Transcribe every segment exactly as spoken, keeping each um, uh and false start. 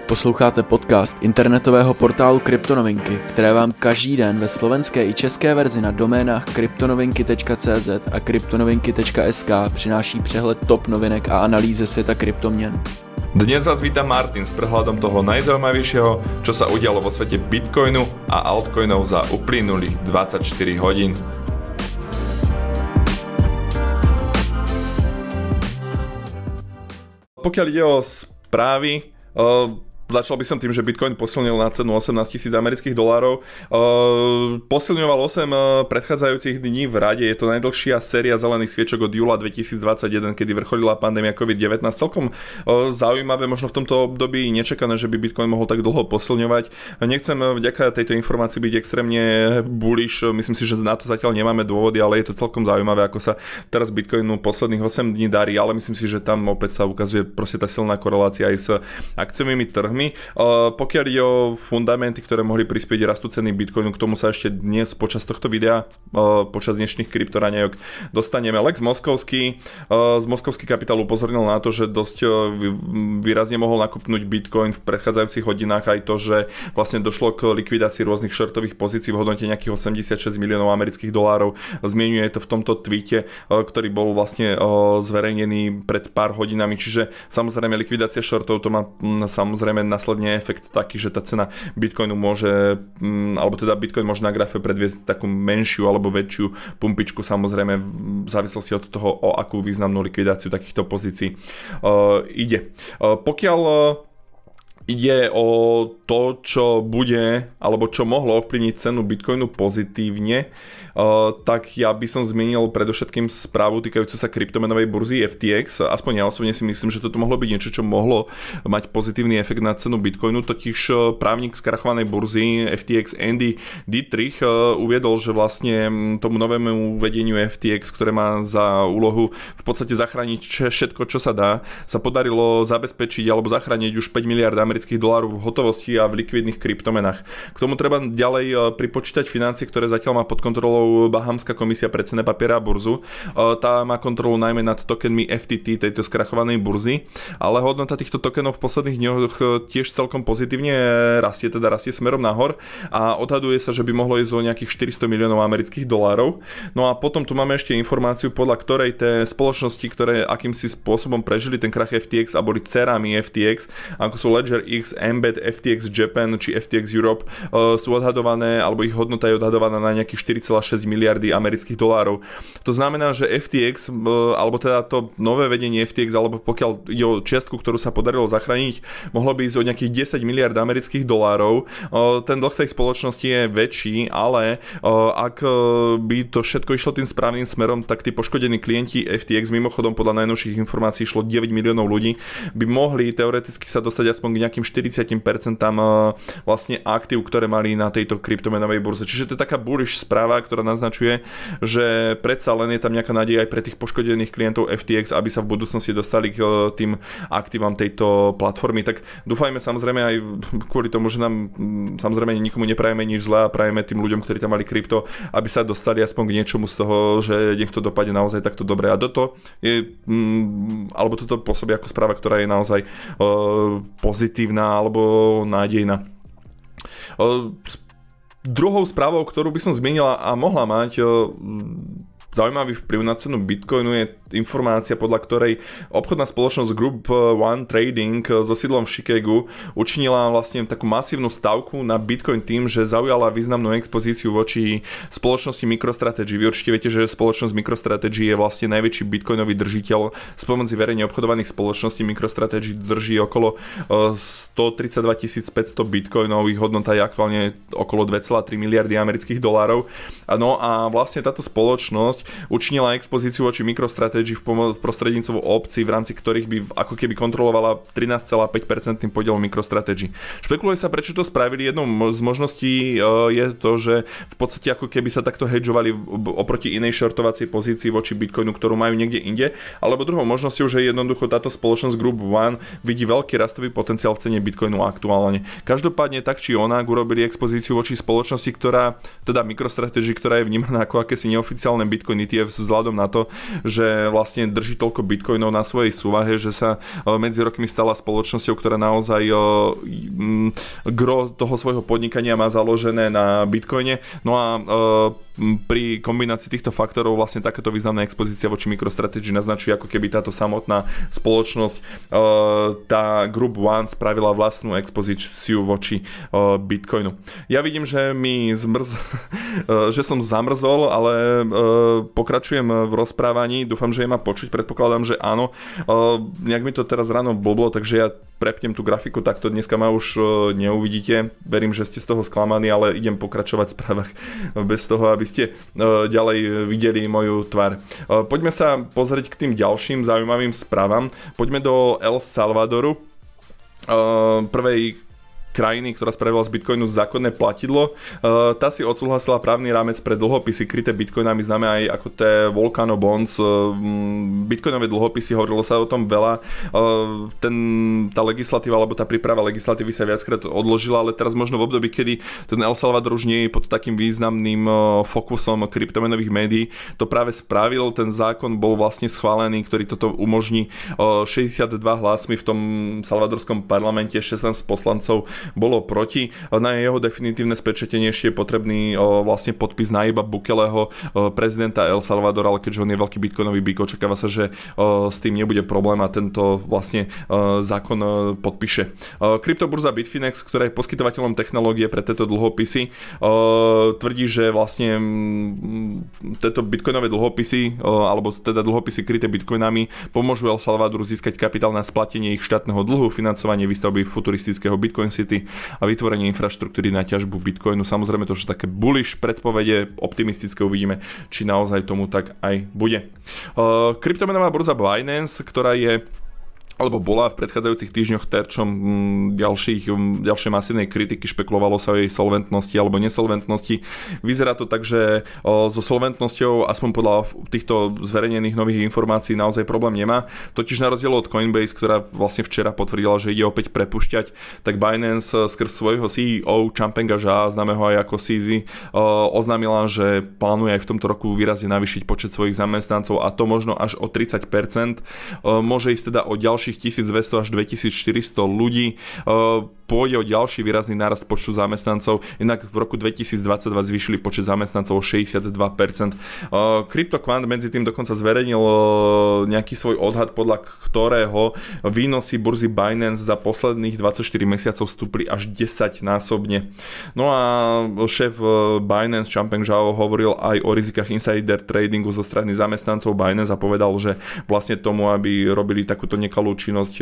Posloucháte podcast internetového portálu Kryptonovinky, které vám každý den ve slovenské i české verzi na doménách kryptonovinky tečka cé zet a kryptonovinky tečka es ká přináší přehled top novinek a analýzy ze světa kryptoměn. Dnes vás víta Martin s prehľadom toho najzaujímavejšieho, čo sa udialo vo svete Bitcoinu a altcoinov za uplynulých dvadsaťštyri hodín. Pokiaľ ide o správy, uh, začal by som tým, že Bitcoin posilnil na cenu osemnásť tisíc amerických dolárov. Uh, posilňoval osem uh, predchádzajúcich dní v rade. Je to najdlhšia séria zelených sviečok od júla dvetisícdvadsaťjeden, kedy vrcholila pandémia covid devätnásť. Celkom uh, zaujímavé, možno v tomto období nečakané, že by Bitcoin mohol tak dlho posilňovať. Nechcem vďaka tejto informácii byť extrémne bullish. Myslím si, že na to zatiaľ nemáme dôvody, ale je to celkom zaujímavé, ako sa teraz Bitcoinu posledných osem dní darí, ale myslím si, že tam opäť sa ukazuje proste tá silná korelácia aj s akciovými trhmi. Uh, pokiaľ ide o fundamenty, ktoré mohli prispieť rastu ceny Bitcoinu, k tomu sa ešte dnes počas tohto videa, uh, počas dnešných kryptoraňajok dostaneme. Lex Moskovský uh, z Moskovský kapitál upozornil na to, že dosť uh, výrazne mohol nakupnúť Bitcoin v predchádzajúcich hodinách, aj to, že vlastne došlo k likvidácii rôznych shortových pozícií v hodnote nejakých osemdesiatšesť miliónov amerických dolárov. Zmieňuje to v tomto tweete, uh, ktorý bol vlastne uh, zverejnený pred pár hodinami, čiže samozrejme likvidácia shortov to má m, samozrejme následne efekt taký, že tá cena Bitcoinu môže, alebo teda Bitcoin môže na grafe predviesť takú menšiu alebo väčšiu pumpičku, samozrejme v závislosti od toho, o akú významnú likvidáciu takýchto pozícií uh, ide. Uh, pokiaľ uh, ide o to, čo bude, alebo čo mohlo ovplyvniť cenu Bitcoinu pozitívne, uh, tak ja by som zmienil predovšetkým správu týkajúcu sa kryptomenovej burzy ef té ex. Aspoň ja osobne si myslím, že toto mohlo byť niečo, čo mohlo mať pozitívny efekt na cenu Bitcoinu. Totiž právnik z krachovanej burzy ef té ex Andy Dietrich uh, uviedol, že vlastne tomu novému vedeniu ef té ex, ktoré má za úlohu v podstate zachrániť všetko, čo sa dá, sa podarilo zabezpečiť alebo zachrániť už päť miliárd amerických dolárov v hotovosti a v likvidných kryptomenách. K tomu treba ďalej pripočítať financie, ktoré zatiaľ má pod kontrolou Bahamská komisia pre cenné papiere a burzu. Tá má kontrolu najmä nad tokenmi ef té té, tejto skrachovanej burzy, ale hodnota týchto tokenov v posledných dňoch tiež celkom pozitívne rastie, teda rastie smerom nahor a odhaduje sa, že by mohlo ísť o nejakých štyristo miliónov amerických dolárov. No a potom tu máme ešte informáciu, podľa ktorej tie spoločnosti, ktoré akýmsi spôsobom prežili ten krach ef té ex a boli dcerami ef té ex, ako sú Ledger X, Embed, ef té ex Japan či ef té ex Europe, uh, sú odhadované, alebo ich hodnota je odhadovaná na nejakých štyri celé šesť miliardy amerických dolárov. To znamená, že ef té ex, uh, alebo teda to nové vedenie ef té ex, alebo pokiaľ ide o čiastku, ktorú sa podarilo zachrániť, mohlo by ísť o nejakých desať miliárd amerických dolárov. Uh, ten dlh tej spoločnosti je väčší, ale uh, ak uh, by to všetko išlo tým správnym smerom, tak tí poškodení klienti ef té ex, mimochodom podľa najnovších informácií išlo deväť miliónov ľudí, by mohli teoreticky sa dostať aspoň k nejakým štyridsať percent tam vlastne aktív, ktoré mali na tejto kryptomenovej burze. Čiže to je taká bullish správa, ktorá naznačuje, že predsa len je tam nejaká nádej aj pre tých poškodených klientov ef té ex, aby sa v budúcnosti dostali k tým aktívam tejto platformy. Tak dúfajme samozrejme aj kvôli tomu, že nám samozrejme nikomu neprajeme nič zlé a prajeme tým ľuďom, ktorí tam mali krypto, aby sa dostali aspoň k niečomu z toho, že nech to dopadne naozaj takto dobre. A toto je, alebo toto pôsobí ako správa, ktorá je naozaj uh, pozitívna alebo nádejná. Druhou správou, ktorú by som zmienila a mohla mať zaujímavý vplyv na cenu Bitcoinu, je informácia, podľa ktorej obchodná spoločnosť Group One Trading so sídlom v Chicagu učinila vlastne takú masívnu stavku na Bitcoin tým, že zaujala významnú expozíciu voči spoločnosti MicroStrategy. Vy určite viete, že spoločnosť MicroStrategy je vlastne najväčší bitcoinový držiteľ spomedzi verejne obchodovaných spoločností. MicroStrategy drží okolo stotridsaťdva tisíc päťsto bitcoinov, ich hodnota je aktuálne okolo dva celé tri miliardy amerických dolárov. No a vlastne táto spoločnosť učinila expozíciu voči MicroStrategy v, pomo- v prostredníctvom obcí, v rámci ktorých by ako keby kontrolovala trinásť celé päť percent podiel MicroStrategy. Špekuluje sa, prečo to spravili. Jednou z možností uh, je to, že v podstate ako keby sa takto hedžovali oproti inej shortovacej pozícii voči Bitcoinu, ktorú majú niekde inde, alebo druhou možnosťou, že jednoducho táto spoločnosť Group One vidí veľký rastový potenciál v cene Bitcoinu aktuálne. Každopádne tak či onak urobili expozíciu voči spoločnosti, ktorá, teda MicroStrategy, ktorá je vnímaná ako akési neoficiálne Bitcoin é té ef vzhľadom na to, že že vlastne drží toľko bitcoinov na svojej súvahe, že sa medzi rokmi stala spoločnosťou, ktorá naozaj gro toho svojho podnikania má založené na bitcoine. No a pri kombinácii týchto faktorov vlastne takáto významná expozícia voči MicroStrategy naznačuje, ako keby táto samotná spoločnosť, tá Group One, spravila vlastnú expozíciu voči Bitcoinu. Ja vidím, že mi zmrz, že som zamrzol, ale pokračujem v rozprávaní. Dúfam, že je ma počuť. Predpokladám, že áno. Nejak mi to teraz ráno blblo, takže ja prepnem tú grafiku, tak to dneska ma už neuvidíte. Verím, že ste z toho sklamaní, ale idem pokračovať v správach bez toho, aby ste ďalej videli moju tvár. Poďme sa pozrieť k tým ďalším zaujímavým správam. Poďme do El Salvadoru, prvej krajiny, ktorá spravila z Bitcoinu zákonné platidlo. Uh, tá si odsúhlasila právny rámec pre dlhopisy kryté bitcoinami, známe aj ako tie Volcano Bonds. Uh, bitcoinové dlhopisy, hovorilo sa o tom veľa. Uh, ten, tá legislatíva, alebo tá príprava legislatívy sa viackrát odložila, ale teraz možno v období, kedy ten El Salvador už nie je pod takým významným uh, fokusom kryptomenových médií, to práve spravil. Ten zákon bol vlastne schválený, ktorý toto umožní. Uh, šesťdesiatdva hlasmi v tom salvadorskom parlamente, šestnásť poslancov bolo proti. Na jeho definitívne spečatenie ešte je potrebný o, vlastne podpis Nayíba Bukeleho, o, prezidenta El Salvadora, ale keďže on je veľký bitcoinový bík, očakáva sa, že o, s tým nebude problém a tento vlastne o, zákon o, podpíše. O, kryptoburza Bitfinex, ktorá je poskytovateľom technológie pre tieto dlhopisy, o, tvrdí, že vlastne m, tieto bitcoinové dlhopisy, o, alebo teda dlhopisy kryté bitcoinami pomôžu El Salvadoru získať kapitál na splatenie ich štátneho dlhu, financovanie výstavby futuristického Bitcoin City a vytvorenie infraštruktúry na ťažbu Bitcoinu. Samozrejme to sú také bullish predpovede, optimistické, uvidíme, či naozaj tomu tak aj bude. Uh, kryptomenová burza Binance, ktorá je alebo bola v predchádzajúcich týždňoch terčom ďalších, ďalšej masívnej kritiky, špekulovalo sa o jej solventnosti alebo nesolventnosti. Vyzerá to tak, že so solventnosťou, aspoň podľa týchto zverejnených nových informácií, naozaj problém nemá. Totiž na rozdiel od Coinbase, ktorá vlastne včera potvrdila, že ide opäť prepušťať, tak Binance skrz svojho C E O Changpenga Zhao, známeho aj ako C Z, oznámila, že plánuje aj v tomto roku výrazne navýšiť počet svojich zamestnancov, a to možno až o tridsať percent. Môže ísť teda o ďalší tisícdvesto až dvetisícštyristo ľudí. Pôjde o ďalší výrazný nárast počtu zamestnancov. Inak v roku dvetisícdvadsaťdva zvýšili počet zamestnancov o šesťdesiatdva percent. CryptoQuant medzi tým dokonca zverejnil nejaký svoj odhad, podľa ktorého výnosy burzy Binance za posledných dvadsaťštyri mesiacov stúpli až desaťnásobne. No a šéf Binance Changpeng Zhao hovoril aj o rizikách insider tradingu zo strany zamestnancov Binance a povedal, že vlastne tomu, aby robili takúto nekalú činnosť,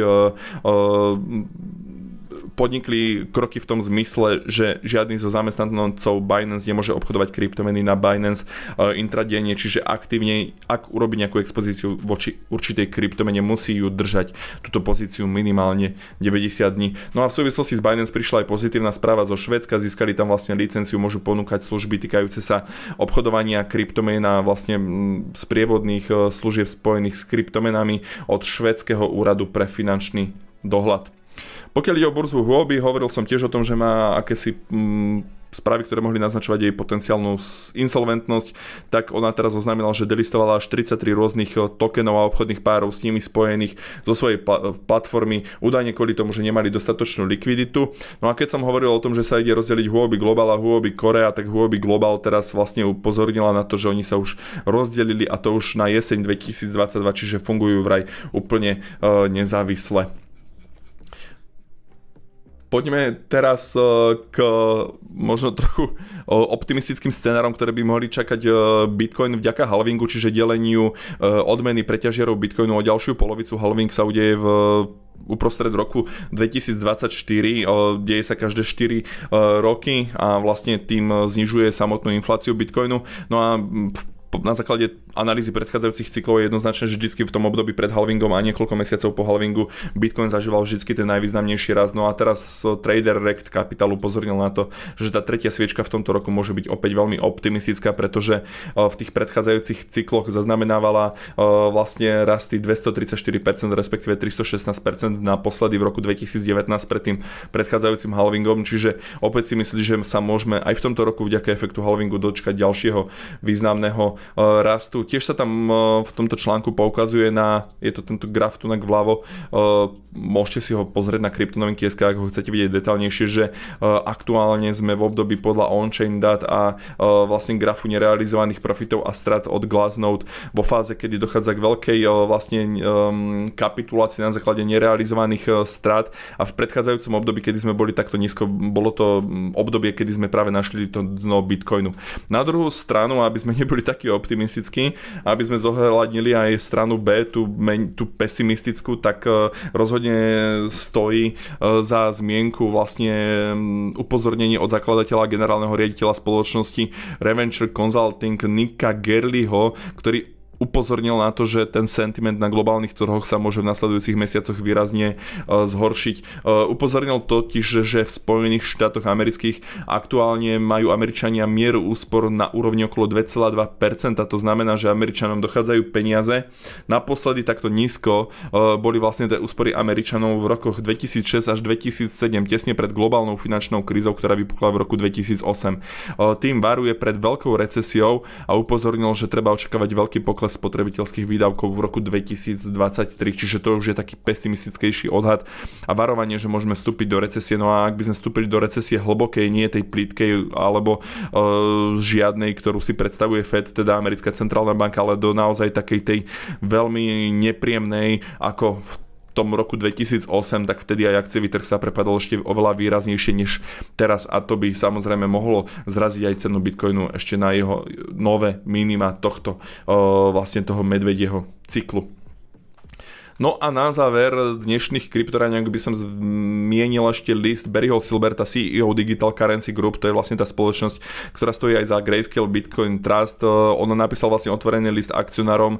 podnikli kroky v tom zmysle, že žiadny zo zamestnancov Binance nemôže obchodovať kryptomeny na Binance uh, intradenne, čiže aktívne, ak urobí nejakú expozíciu voči určitej kryptomene, musí ju držať túto pozíciu minimálne deväťdesiat dní. No a v súvislosti s Binance prišla aj pozitívna správa zo Švédska, získali tam vlastne licenciu, môžu ponúkať služby týkajúce sa obchodovania kryptomien a vlastne m, sprievodných uh, služieb spojených s kryptomenami od švédskeho úradu pre finančný dohľad. Pokiaľ ide o burzu Huobi, hovoril som tiež o tom, že má akési mm, správy, ktoré mohli naznačovať jej potenciálnu insolventnosť, tak ona teraz oznámila, že delistovala až tridsaťtri rôznych tokenov a obchodných párov s nimi spojených zo svojej pl- platformy, údajne kvôli tomu, že nemali dostatočnú likviditu. No a keď som hovoril o tom, že sa ide rozdeliť Huobi Global a Huobi Korea, tak Huobi Global teraz vlastne upozornila na to, že oni sa už rozdelili, a to už na jeseň dvetisícdvadsaťdva, čiže fungujú vraj úplne uh, nezávisle. Poďme teraz k možno trochu optimistickým scenárom, ktoré by mohli čakať Bitcoin vďaka halvingu, čiže deleniu odmeny preťažiarov Bitcoinu o ďalšiu polovicu. Halving sa udeje v uprostred roku dvetisícdvadsaťštyri, deje sa každé štyri roky a vlastne tým znižuje samotnú infláciu Bitcoinu. No a na základe analýzy predchádzajúcich cyklov je jednoznačné, že vždy v tom období pred halvingom a niekoľko mesiacov po halvingu Bitcoin zažíval vždy ten najvýznamnejší rast. No a teraz Trader Rect Capital upozornil na to, že tá tretia sviečka v tomto roku môže byť opäť veľmi optimistická, pretože v tých predchádzajúcich cykloch zaznamenávala vlastne rasty dvestotridsaťštyri percent, respektíve tristošestnásť percent naposledy v roku dvetisícdevätnásť pred tým predchádzajúcim halvingom, čiže opäť si myslí, že sa môžeme aj v tomto roku vďaka efektu halvingu dočkať ďalšieho významného rastú. Tiež sa tam v tomto článku poukazuje na, je to tento graf tu vľavo, môžete si ho pozrieť na kryptonovinky bodka es ká, ak ho chcete vidieť detaľnejšie, že aktuálne sme v období podľa on-chain dát a vlastne grafu nerealizovaných profitov a strat od Glassnode vo fáze, kedy dochádza k veľkej vlastne kapitulácii na základe nerealizovaných strat, a v predchádzajúcom období, kedy sme boli takto nízko, bolo to obdobie, kedy sme práve našli to dno Bitcoinu. Na druhú stranu, aby sme neboli takí optimistickí, aby sme zohľadnili aj stranu B, tú, tú pesimistickú, tak rozhodne stojí za zmienku vlastne upozornenie od zakladateľa generálneho riaditeľa spoločnosti Reventure Consulting Nicka Gerliho, ktorý upozornil na to, že ten sentiment na globálnych trhoch sa môže v nasledujúcich mesiacoch výrazne uh, zhoršiť. Uh, upozornil totiž, že v Spojených štátoch amerických aktuálne majú Američania mieru úspor na úrovni okolo dva celé dva percenta. To znamená, že Američanom dochádzajú peniaze. Naposledy takto nízko uh, boli vlastne tie úspory Američanov v rokoch dvetisícšesť až dvetisícsedem, tesne pred globálnou finančnou krízou, ktorá vypukla v roku dvetisícosem. Uh, tým varuje pred veľkou recesiou a upozornil, že treba očakávať veľký pokles spotrebiteľských výdavkov v roku dvetisícdvadsaťtri, čiže to už je taký pesimistickejší odhad a varovanie, že môžeme vstúpiť do recesie. No a ak by sme vstúpili do recesie hlbokej, nie tej plítkej alebo uh, žiadnej, ktorú si predstavuje Fed, teda americká centrálna banka, ale do naozaj takej tej veľmi nepríjemnej, ako v tom roku dvetisícosem, tak vtedy aj akciový trh sa prepadol ešte oveľa výraznejšie než teraz, a to by samozrejme mohlo zraziť aj cenu Bitcoinu ešte na jeho nové minima tohto vlastne toho medvedieho cyklu. No a na záver dnešných kryptoraňok by som zmienil ešte list Barryho Silberta, C E O Digital Currency Group, to je vlastne tá spoločnosť, ktorá stojí aj za Grayscale Bitcoin Trust. On napísal vlastne otvorený list akcionárom.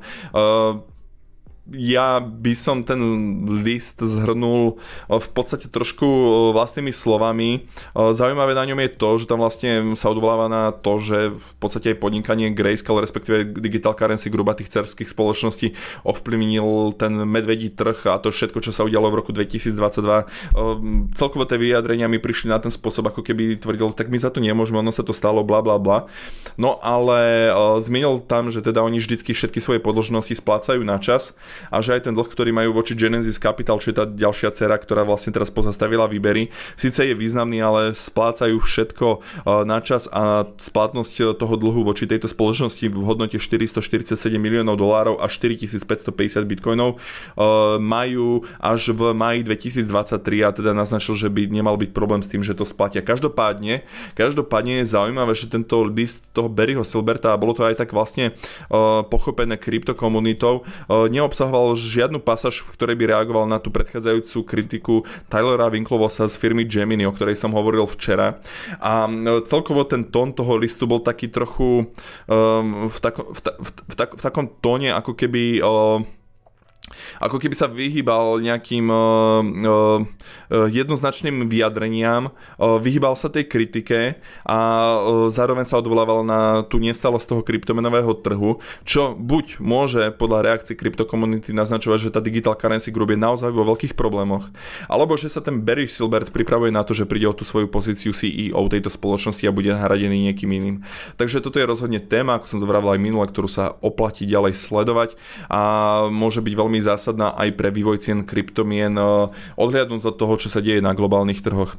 Ja by som ten list zhrnul v podstate trošku vlastnými slovami. Zaujímavé na ňom je to, že tam vlastne sa odvoláva na to, že v podstate aj podnikanie Grayscale, respektíve Digital Currency Group a tých dcerských spoločností ovplyvnil ten medvedí trh a to všetko, čo sa udialo v roku dvetisícdvadsaťdva. Celkovo tie vyjadrenia mi prišli na ten spôsob, ako keby tvrdil, tak my za to nemôžeme, ono sa to stalo, bla bla bla. No ale zmienil tam, že teda oni vždycky všetky svoje podĺžnosti splácajú na čas a že aj ten dlh, ktorý majú voči Genesis Capital, čo je tá ďalšia dcera, ktorá vlastne teraz pozastavila výbery, síce je významný, ale splácajú všetko na čas a splatnosť toho dlhu voči tejto spoločnosti v hodnote štyristoštyridsaťsedem miliónov dolárov a štyritisícpäťstopäťdesiat bitcoinov majú až v máji dvetisícdvadsaťtri a teda naznačil, že by nemal byť problém s tým, že to splatia. Každopádne, každopádne je zaujímavé, že tento list toho Barryho Silberta, a bolo to aj tak vlastne pochopené kryptokomunitou, neobsahoval žiadnu pasáž, v ktorej by reagoval na tú predchádzajúcu kritiku Tylera Winklevossa z firmy Gemini, o ktorej som hovoril včera. A celkovo ten tón toho listu bol taký trochu um, v, tako, v, ta, v, v, tak, v takom tóne, ako keby uh, ako keby sa vyhýbal nejakým uh, uh, jednoznačným vyjadreniam, uh, vyhýbal sa tej kritike a uh, zároveň sa odvolával na tú nestalosť toho kryptomenového trhu, čo buď môže podľa reakcií kryptokomunity naznačovať, že tá Digital Currency Group je naozaj vo veľkých problémoch, alebo že sa ten Barry Silbert pripravuje na to, že príde o tú svoju pozíciu C E O tejto spoločnosti a bude nahradený niekým iným. Takže toto je rozhodne téma, ako som to vravel aj minule, ktorú sa oplatí ďalej sledovať a môže byť veľmi zásadná aj pre vývoj cien kryptomien, odhliadnúť od toho, čo sa deje na globálnych trhoch.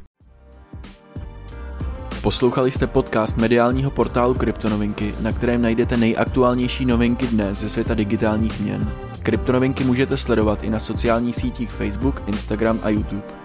Poslouchali jste podcast mediálního portálu Kryptonovinky, na kterém najdete nejaktuálnější novinky dnes ze světa digitálních měn. Kryptonovinky můžete sledovat i na sociálních sítích Facebook, Instagram a YouTube.